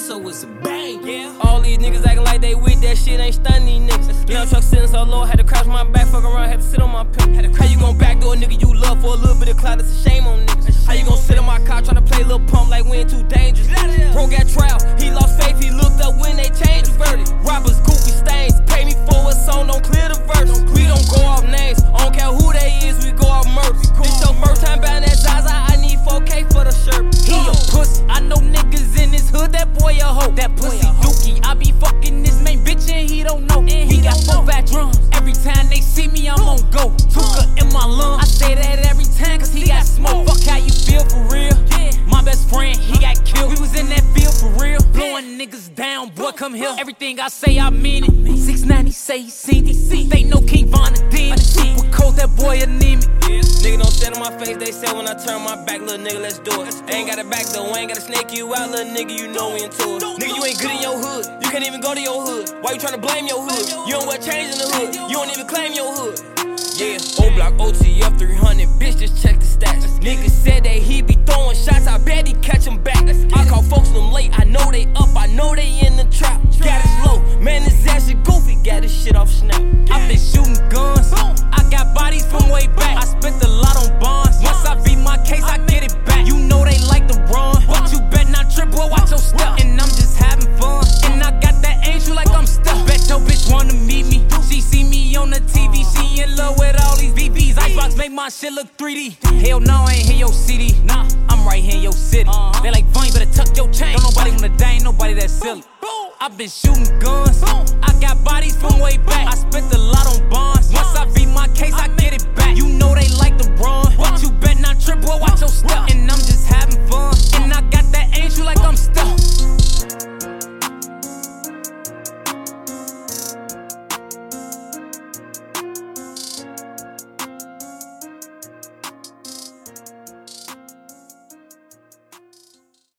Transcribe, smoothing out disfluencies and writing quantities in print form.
so it's a bang, yeah. All these niggas acting like they with that shit, ain't stunning these niggas. Young truck sitting so low, had to crouch my back, fuck around, had to sit on my pimp. How you gon' backdoor a nigga you love for a little bit of clout? It's a shame on niggas. How you gon' sit on my car tryna play lil' pump like we ain't too dangerous? Bro got trial, he lost faith, he looked up when they changed the verdict. Robbers, goofy stains, pay me for a song, don't clear the verse. We don't go off names, I don't care who they is, we go off murder. This your first time buying that Zaza, I need 4K for the shirt. He a pussy, I know niggas in his hood, that boy a hoe. That pussy dookie, I be fucking this main bitch and he don't know. He got 4 fat drums, every time they see me I'm on go. Tuka in my lungs, I say that every time cause he got smoke. Fuck how you feel for real, my best friend, he got killed. We was in that field for real, blowing niggas down, boy come here. Everything I say I mean it, 690 say he seen it. They know King Von a demon, super cold, that boy anemic. Nigga don't stand on my face, they say when I turn my back, little nigga, let's do it. I ain't got a back though, I ain't gotta snake you out, little nigga, you know we into it. Nigga, you ain't good in your hood, you can't even go to your hood. Why you tryna blame your hood? You don't wear chains in the hood, you don't even claim your hood. Yeah, O-Block, OTF 300, bitch, just check the stats. Nigga said that he be throwing shots, I bet he catch him back. I call folks them late, I know they up, I know they in the trap. Got his low, man, his ass is goofy, got his shit off snap. I been shooting guns, I got bodies from way back. I spent a lot on bonds, once I beat my case, I get it back. You know they like to run, but you bet not trip, boy, watch your step. And I'm just having fun, and I got that angel like I'm stuck. Bet your bitch wanna meet me, she see me on the TV, she in love with all these BBs. Icebox make my shit look 3D. Hell no, I ain't hear your CD. Nah, I'm right here in your city. They like, fine, better tuck your chain. Don't nobody wanna die, ain't nobody that silly. I been shooting guns, I got